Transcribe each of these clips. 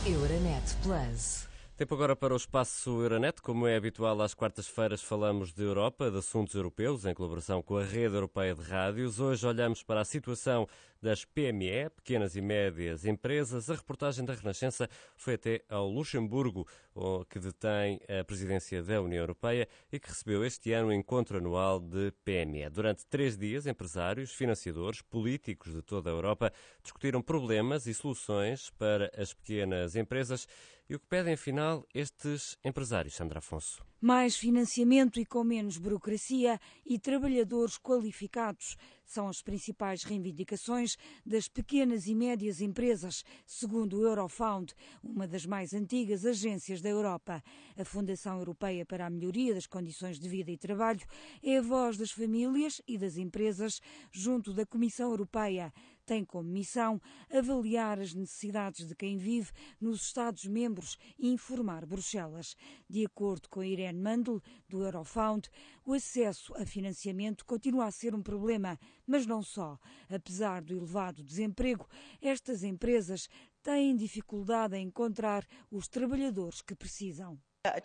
Euronet Plus. Tempo agora para o Espaço Euronet. Como é habitual, às quartas-feiras falamos de Europa, de assuntos europeus, em colaboração com a Rede Europeia de Rádios. Hoje olhamos para a situação das PME, pequenas e médias empresas. A reportagem da Renascença foi até ao Luxemburgo, que detém a presidência da União Europeia e que recebeu este ano o encontro anual de PME. Durante 3 dias, empresários, financiadores, políticos de toda a Europa discutiram problemas e soluções para as pequenas empresas e o que pedem, afinal, estes empresários, Sandra Afonso. Mais financiamento e com menos burocracia e trabalhadores qualificados são as principais reivindicações das pequenas e médias empresas, segundo o Eurofound, uma das mais antigas agências da Europa. A Fundação Europeia para a Melhoria das Condições de Vida e Trabalho é a voz das famílias e das empresas junto da Comissão Europeia. Tem como missão avaliar as necessidades de quem vive nos Estados-membros e informar Bruxelas. De acordo com Irene Mandl, do Eurofound, o acesso a financiamento continua a ser um problema, mas não só. Apesar do elevado desemprego, estas empresas têm dificuldade em encontrar os trabalhadores que precisam.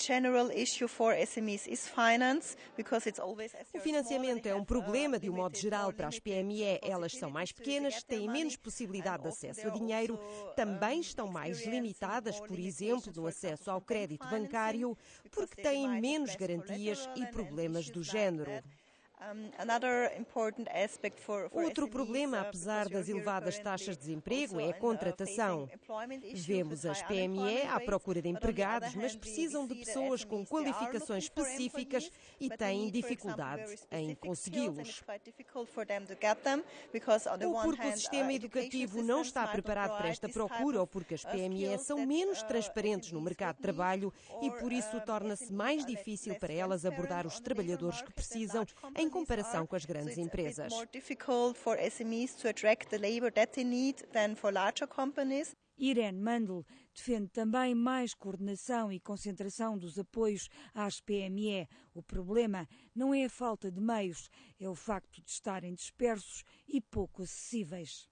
O financiamento é um problema, de um modo geral, para as PME. Elas são mais pequenas, têm menos possibilidade de acesso a dinheiro, também estão mais limitadas, por exemplo, no acesso ao crédito bancário, porque têm menos garantias e problemas do género. Outro problema, apesar das elevadas taxas de desemprego, é a contratação. Vemos as PME à procura de empregados, mas precisam de pessoas com qualificações específicas e têm dificuldade em consegui-los. Ou porque o sistema educativo não está preparado para esta procura, ou porque as PME são menos transparentes no mercado de trabalho e por isso torna-se mais difícil para elas abordar os trabalhadores que precisam em comparação com as grandes empresas. Irene Mandl defende também mais coordenação e concentração dos apoios às PME. O problema não é a falta de meios, é o facto de estarem dispersos e pouco acessíveis.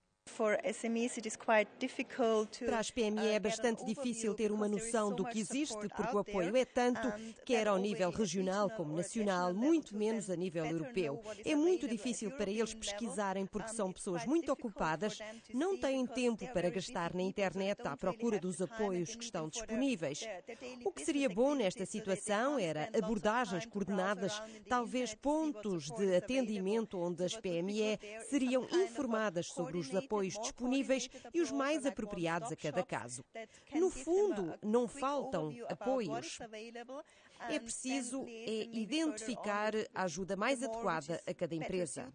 Para as PME é bastante difícil ter uma noção do que existe, porque o apoio é tanto, quer ao nível regional como nacional, muito menos a nível europeu. É muito difícil para eles pesquisarem porque são pessoas muito ocupadas, não têm tempo para gastar na internet à procura dos apoios que estão disponíveis. O que seria bom nesta situação era abordagens coordenadas, talvez pontos de atendimento onde as PME seriam informadas sobre os apoios disponíveis e os mais apropriados a cada caso. No fundo, não faltam apoios. É preciso identificar a ajuda mais adequada a cada empresa.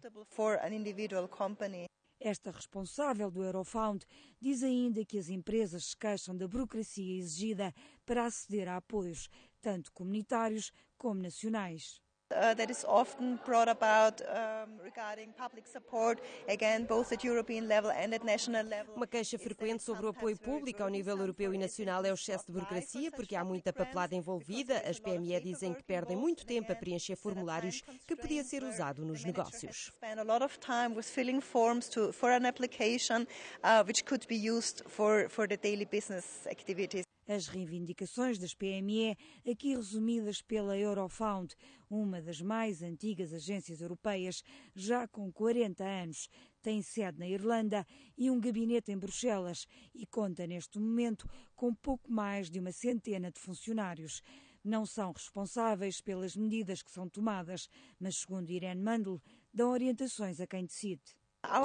Esta responsável do Eurofound diz ainda que as empresas se queixam da burocracia exigida para aceder a apoios, tanto comunitários como nacionais. That is often brought about regarding public support, again, both at European level and at national level. Uma queixa frequente sobre o apoio público ao nível europeu e nacional é o excesso de burocracia, porque há muita papelada envolvida. As PME dizem que perdem muito tempo a preencher formulários que podia ser usado nos negócios. Spend a lot of time with filling forms for an application which could be used for the daily business activities. As reivindicações das PME, aqui resumidas pela Eurofound, uma das mais antigas agências europeias, já com 40 anos, tem sede na Irlanda e um gabinete em Bruxelas e conta neste momento com pouco mais de uma centena de funcionários. Não são responsáveis pelas medidas que são tomadas, mas, segundo Irene Mandl, dão orientações a quem decide.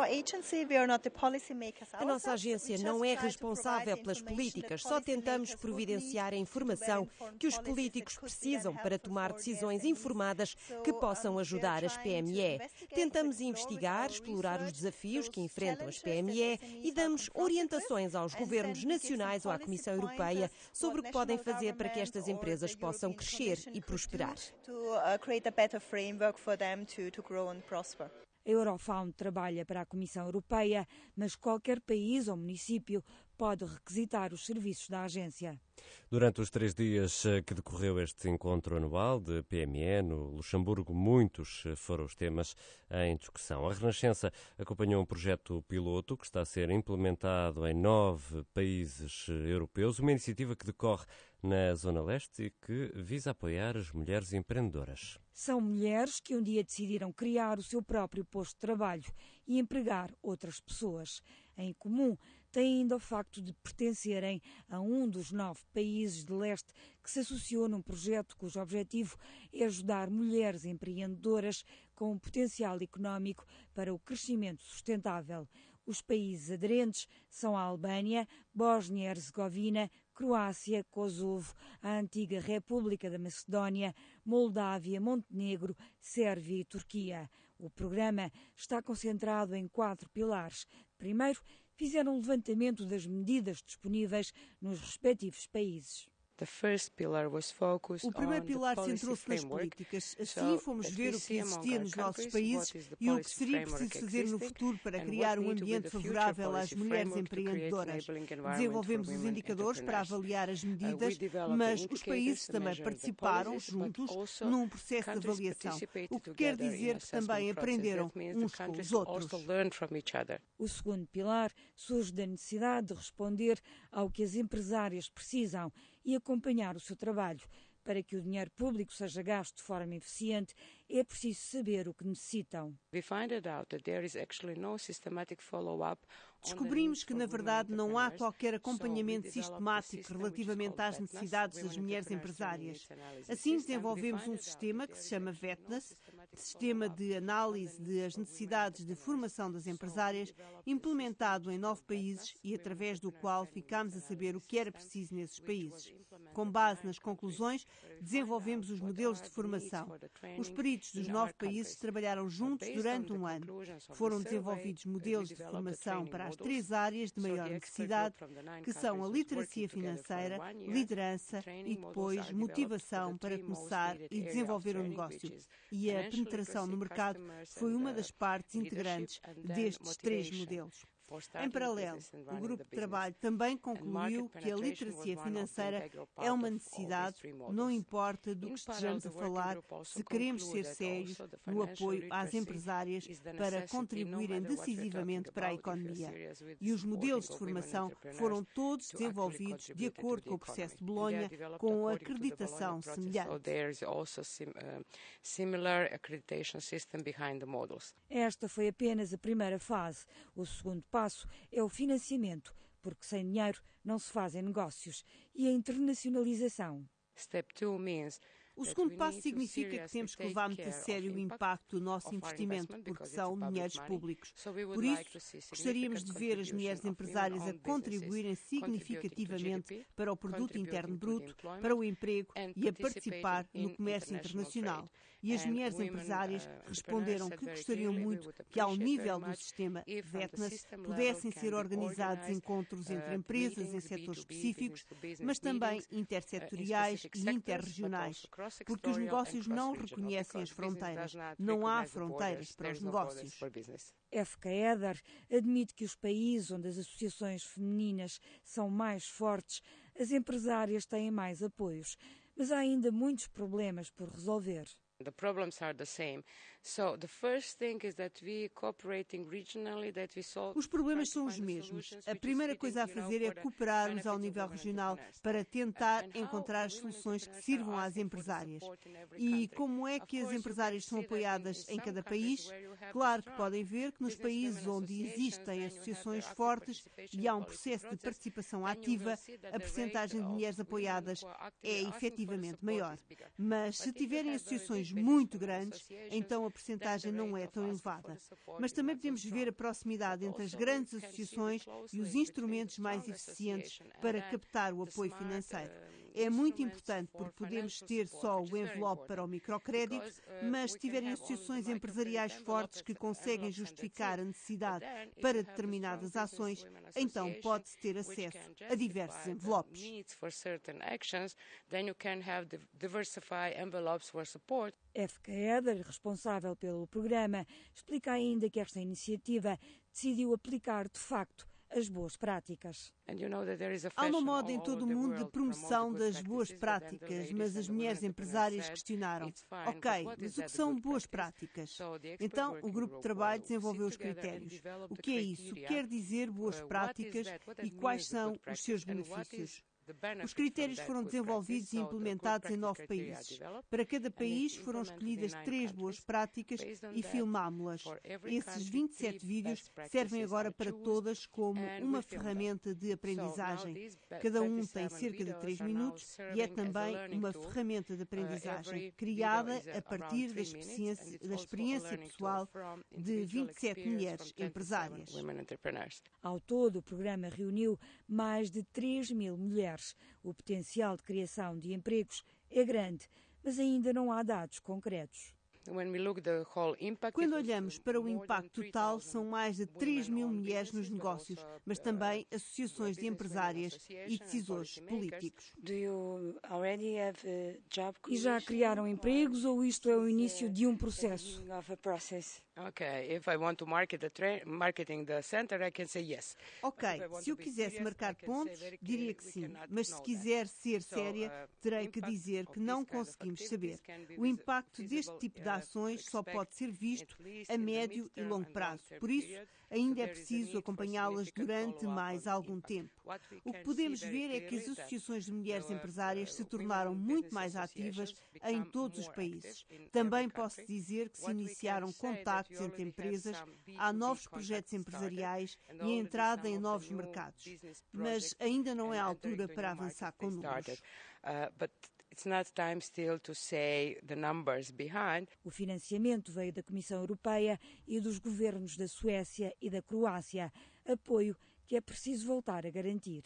A nossa agência não é responsável pelas políticas, só tentamos providenciar a informação que os políticos precisam para tomar decisões informadas que possam ajudar as PME. Tentamos investigar, explorar os desafios que enfrentam as PME e damos orientações aos governos nacionais ou à Comissão Europeia sobre o que podem fazer para que estas empresas possam crescer e prosperar. A Eurofound trabalha para a Comissão Europeia, mas qualquer país ou município pode requisitar os serviços da agência. Durante os 3 dias que decorreu este encontro anual de PME no Luxemburgo, muitos foram os temas em discussão. A Renascença acompanhou um projeto piloto que está a ser implementado em 9 países europeus, uma iniciativa que decorre na Zona Leste e que visa apoiar as mulheres empreendedoras. São mulheres que um dia decidiram criar o seu próprio posto de trabalho e empregar outras pessoas. Em comum, têm ainda o facto de pertencerem a um dos 9 países de leste que se associou num projeto cujo objetivo é ajudar mulheres empreendedoras com um potencial económico para o crescimento sustentável. Os países aderentes são a Albânia, Bósnia e Herzegovina, Croácia, Kosovo, a antiga República da Macedónia, Moldávia, Montenegro, Sérvia e Turquia. O programa está concentrado em 4 pilares. Primeiro, fizeram um levantamento das medidas disponíveis nos respectivos países. O primeiro pilar centrou-se nas políticas. Assim, fomos ver o que existia nos nossos países e o que seria preciso fazer no futuro para criar um ambiente favorável às mulheres empreendedoras. Desenvolvemos os indicadores para avaliar as medidas, mas os países também participaram juntos num processo de avaliação, o que quer dizer que também aprenderam uns com os outros. O segundo pilar surge da necessidade de responder ao que as empresárias precisam e acompanhar o seu trabalho. Para que o dinheiro público seja gasto de forma eficiente, é preciso saber o que necessitam. Descobrimos que, na verdade, não há qualquer acompanhamento sistemático relativamente às necessidades das mulheres empresárias. Assim, desenvolvemos um sistema que se chama VETNES, Sistema de Análise das Necessidades de Formação das Empresárias, implementado em 9 países e através do qual ficámos a saber o que era preciso nesses países. Com base nas conclusões, desenvolvemos os modelos de formação. Os peritos dos 9 países trabalharam juntos durante um ano. Foram desenvolvidos modelos de formação para as 3 áreas de maior necessidade, que são a literacia financeira, liderança e depois motivação para começar e desenvolver um negócio. E a penetração no mercado foi uma das partes integrantes destes 3 modelos. Em paralelo, o grupo de trabalho também concluiu que a literacia financeira é uma necessidade, não importa do que estejamos a falar, se queremos ser sérios no apoio às empresárias para contribuírem decisivamente para a economia. E os modelos de formação foram todos desenvolvidos de acordo com o processo de Bolonha, com acreditação semelhante. Esta foi apenas a primeira fase. O segundo passo é o financiamento, porque sem dinheiro não se fazem negócios, e a internacionalização. O segundo passo significa que temos que levar muito a sério o impacto do nosso investimento, porque são dinheiros públicos. Por isso, gostaríamos de ver as mulheres empresárias a contribuírem significativamente para o produto interno bruto, para o emprego e a participar no comércio internacional. E as mulheres empresárias responderam que gostariam muito que, ao nível do sistema VETNES, pudessem ser organizados encontros entre empresas em setores específicos, mas também intersetoriais e interregionais, porque os negócios não reconhecem as fronteiras. Não há fronteiras para os negócios. F.K. Eder admite que os países onde as associações femininas são mais fortes, as empresárias têm mais apoios, mas há ainda muitos problemas por resolver. The problems are the same. So the first thing is that we cooperating regionally, that we solve. Os problemas são os mesmos. A primeira coisa a fazer é cooperarmos ao nível regional para tentar encontrar as soluções que sirvam às empresárias. E como é que as empresárias são apoiadas em cada país? Claro que podem ver que nos países onde existem associações fortes e há um processo de participação ativa, a percentagem de mulheres apoiadas é efetivamente maior. Mas se tiverem associações muito grandes, então a percentagem não é tão elevada. Mas também podemos ver a proximidade entre as grandes associações e os instrumentos mais eficientes para captar o apoio financeiro. É muito importante porque podemos ter só o envelope para o microcrédito, mas se tiverem associações empresariais fortes que conseguem justificar a necessidade para determinadas ações, então pode-se ter acesso a diversos envelopes. F.K. Eder, responsável pelo programa, explica ainda que esta iniciativa decidiu aplicar, de facto, as boas práticas. Há uma moda em todo o mundo de promoção das boas práticas, mas as mulheres empresárias questionaram: ok, mas o que são boas práticas? Então, o grupo de trabalho desenvolveu os critérios. O que é isso? O que quer dizer boas práticas e quais são os seus benefícios? Os critérios foram desenvolvidos e implementados em 9 países. Para cada país foram escolhidas 3 boas práticas e filmámo-las. Esses 27 vídeos servem agora para todas como uma ferramenta de aprendizagem. Cada um tem cerca de 3 minutos e é também uma ferramenta de aprendizagem criada a partir da experiência pessoal de 27 mulheres empresárias. Ao todo, o programa reuniu mais de 3.000 mulheres. O potencial de criação de empregos é grande, mas ainda não há dados concretos. Quando olhamos para o impacto total, são mais de 3.000 mulheres nos negócios, mas também associações de empresárias e decisores políticos. E já criaram empregos ou isto é o início de um processo? Ok, se eu quisesse marcar pontos, diria que sim, mas se quiser ser séria, terei que dizer que não conseguimos saber. O impacto deste tipo de ações só pode ser visto a médio e longo prazo. Por isso, ainda é preciso acompanhá-las durante mais algum tempo. O que podemos ver é que as associações de mulheres empresárias se tornaram muito mais ativas em todos os países. Também posso dizer que se iniciaram contactos entre empresas, há novos projetos empresariais e a entrada em novos mercados. Mas ainda não é a altura para avançar com números. O financiamento veio da Comissão Europeia e dos governos da Suécia e da Croácia, apoio que é preciso voltar a garantir.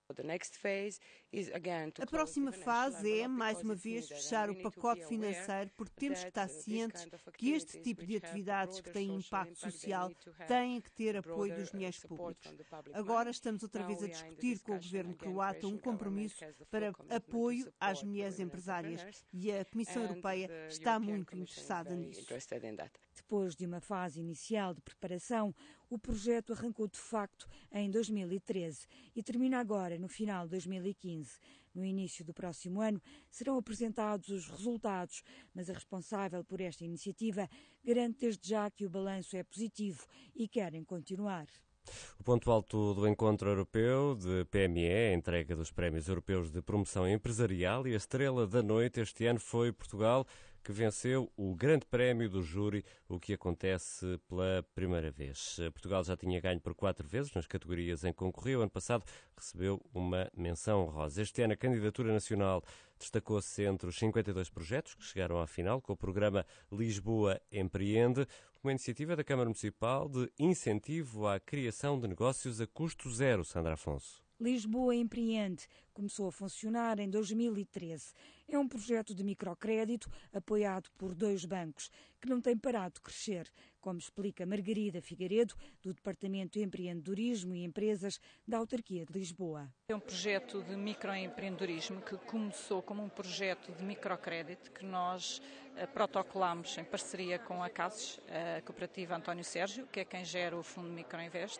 A próxima fase é, mais uma vez, fechar o pacote financeiro, porque temos que estar cientes que este tipo de atividades que têm impacto social têm que ter apoio dos dinheiros públicos. Agora estamos outra vez a discutir com o governo croata um compromisso para apoio às mulheres empresárias e a Comissão Europeia está muito interessada nisso. Depois de uma fase inicial de preparação, o projeto arrancou de facto em 2013 e termina agora, no final de 2015. No início do próximo ano serão apresentados os resultados, mas a responsável por esta iniciativa garante desde já que o balanço é positivo e querem continuar. O ponto alto do encontro europeu de PME, a entrega dos prémios europeus de promoção empresarial, e a estrela da noite este ano foi Portugal, que venceu o grande prémio do júri, o que acontece pela primeira vez. Portugal já tinha ganho por 4 vezes nas categorias em que concorreu. Ano passado recebeu uma menção honrosa. Este ano a candidatura nacional destacou-se entre os 52 projetos que chegaram à final com o programa Lisboa Empreende, uma iniciativa da Câmara Municipal de incentivo à criação de negócios a custo zero. Sandra Afonso. Lisboa Empreende começou a funcionar em 2013. É um projeto de microcrédito apoiado por 2 bancos, que não tem parado de crescer, como explica Margarida Figueiredo, do Departamento de Empreendedorismo e Empresas da Autarquia de Lisboa. É um projeto de microempreendedorismo que começou como um projeto de microcrédito que nós protocolámos em parceria com a CASES, a Cooperativa António Sérgio, que é quem gera o Fundo Microinvest.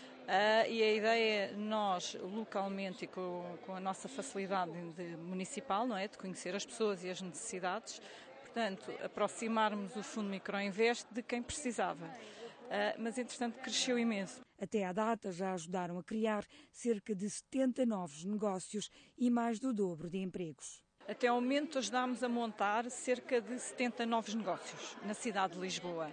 E a ideia é nós, localmente e com a nossa facilidade municipal, não é, de conhecer as pessoas e as necessidades, portanto, aproximarmos o Fundo Microinvest de quem precisava. Mas, entretanto, cresceu imenso. Até à data já ajudaram a criar cerca de 70 novos negócios e mais do dobro de empregos. Até ao momento ajudámos a montar cerca de 70 novos negócios na cidade de Lisboa.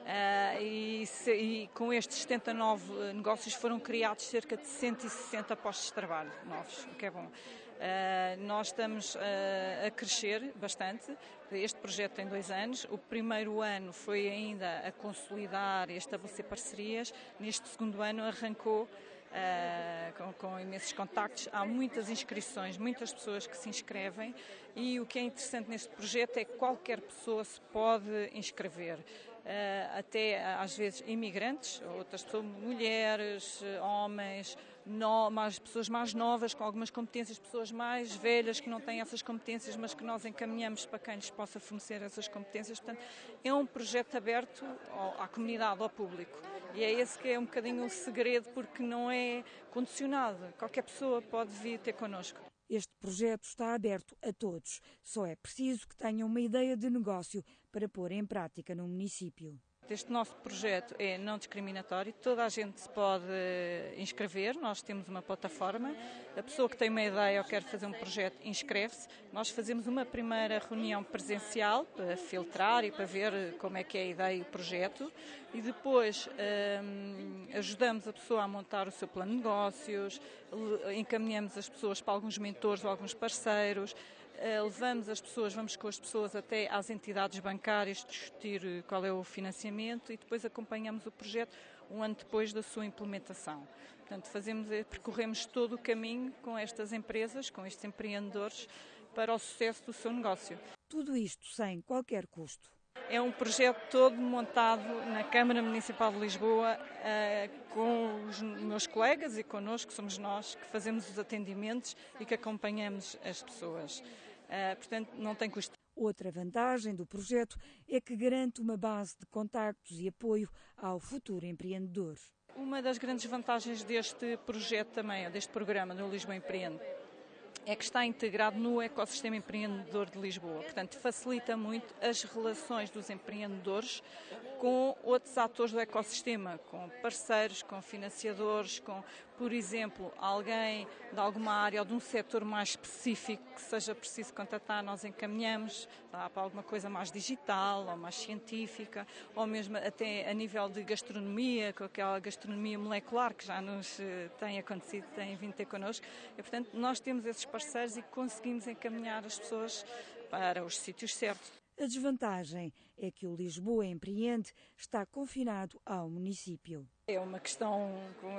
E com estes 79 negócios foram criados cerca de 160 postos de trabalho novos, o que é bom. Nós estamos a crescer bastante. Este projeto tem 2 anos. O primeiro ano foi ainda a consolidar e estabelecer parcerias. Neste segundo ano arrancou com imensos contactos. Há muitas inscrições, muitas pessoas que se inscrevem e o que é interessante neste projeto é que qualquer pessoa se pode inscrever. Até às vezes imigrantes, outras pessoas, mulheres, homens, pessoas mais novas com algumas competências, pessoas mais velhas que não têm essas competências, mas que nós encaminhamos para quem lhes possa fornecer essas competências. Portanto, é um projeto aberto à comunidade, ao público. E é esse que é um bocadinho o segredo, porque não é condicionado. Qualquer pessoa pode vir ter connosco. Este projeto está aberto a todos. Só é preciso que tenham uma ideia de negócio para pôr em prática no município. Este nosso projeto é não discriminatório, toda a gente se pode inscrever, nós temos uma plataforma, a pessoa que tem uma ideia ou quer fazer um projeto inscreve-se, nós fazemos uma primeira reunião presencial para filtrar e para ver como é que é a ideia e o projeto e depois ajudamos a pessoa a montar o seu plano de negócios, encaminhamos as pessoas para alguns mentores ou alguns parceiros, vamos com as pessoas até às entidades bancárias discutir qual é o financiamento e depois acompanhamos o projeto um ano depois da sua implementação. Portanto, percorremos todo o caminho com estas empresas, com estes empreendedores, para o sucesso do seu negócio. Tudo isto sem qualquer custo. É um projeto todo montado na Câmara Municipal de Lisboa com os meus colegas e connosco, somos nós que fazemos os atendimentos e que acompanhamos as pessoas. Portanto, não tem custo. Outra vantagem do projeto é que garante uma base de contactos e apoio ao futuro empreendedor. Uma das grandes vantagens deste projeto também, deste programa do Lisboa Empreende, é que está integrado no ecossistema empreendedor de Lisboa. Portanto, facilita muito as relações dos empreendedores com outros atores do ecossistema, com parceiros, com financiadores, com, por exemplo, alguém de alguma área ou de um setor mais específico que seja preciso contatar, nós encaminhamos para alguma coisa mais digital ou mais científica, ou mesmo até a nível de gastronomia, com aquela gastronomia molecular que já nos tem acontecido, tem vindo ter connosco. E, portanto, nós temos esses parceiros e conseguimos encaminhar as pessoas para os sítios certos. A desvantagem é que o Lisboa Empreende está confinado ao município. É uma questão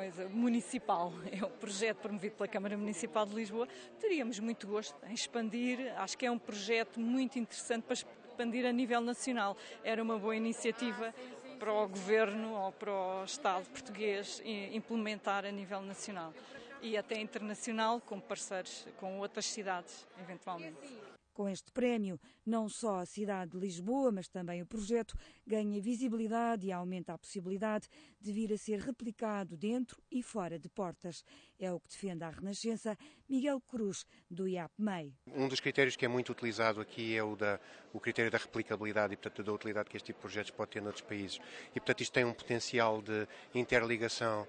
municipal, é um projeto promovido pela Câmara Municipal de Lisboa. Teríamos muito gosto em expandir, acho que é um projeto muito interessante para expandir a nível nacional. Era uma boa iniciativa para o Governo ou para o Estado português implementar a nível nacional e até internacional com parceiros, com outras cidades, eventualmente. Com este prémio, não só a cidade de Lisboa, mas também o projeto ganha visibilidade e aumenta a possibilidade de vir a ser replicado dentro e fora de portas. É o que defende à Renascença Miguel Cruz, do IAPMEI. Um dos critérios que é muito utilizado aqui é o critério da replicabilidade e, portanto, da utilidade que este tipo de projetos pode ter noutros países. E, portanto, isto tem um potencial de interligação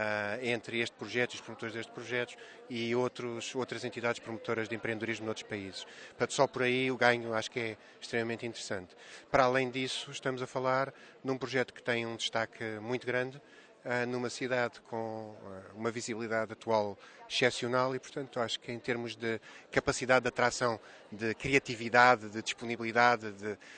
entre este projeto e os promotores destes projetos e outras entidades promotoras de empreendedorismo noutros países. Portanto, só por aí o ganho acho que é extremamente interessante. Para além disso, estamos a falar de um projeto que tem um destaque muito grande numa cidade com uma visibilidade atual excepcional e, portanto, acho que em termos de capacidade de atração, de criatividade, de disponibilidade,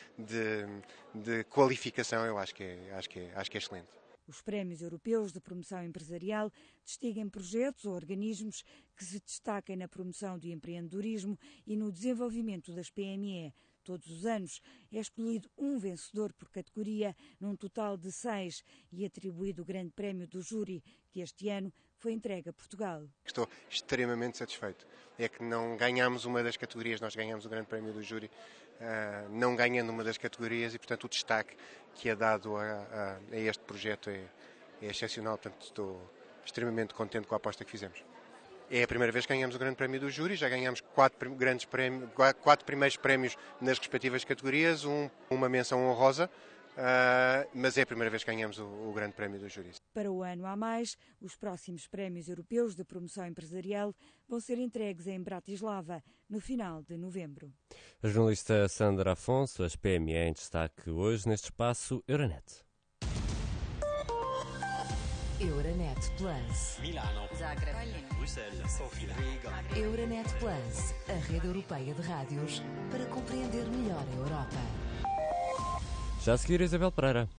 de qualificação, eu acho que é excelente. Os prémios europeus de promoção empresarial distinguem projetos ou organismos que se destaquem na promoção do empreendedorismo e no desenvolvimento das PME. Todos os anos é escolhido um vencedor por categoria, num total de 6, e atribuído o grande prémio do júri, que este ano foi entregue a Portugal. Estou extremamente satisfeito. É que não ganhamos uma das categorias, nós ganhamos o grande prémio do júri, não ganhando uma das categorias e, portanto, o destaque que é dado a este projeto é excepcional. Portanto, estou extremamente contente com a aposta que fizemos. É a primeira vez que ganhamos o grande prémio do júri, já ganhamos 4 primeiros prémios nas respectivas categorias, uma menção honrosa, mas é a primeira vez que ganhamos o grande prémio do júri. Para o ano a mais, os próximos prémios europeus de promoção empresarial vão ser entregues em Bratislava, no final de novembro. A jornalista Sandra Afonso, as PME em destaque hoje neste espaço Euronet. Euronet Plus. Milano. Zagreb. Bruxelas. Sofia. Riga. Euronet Plus, a rede europeia de rádios para compreender melhor a Europa. Já a seguir, Isabel Pereira.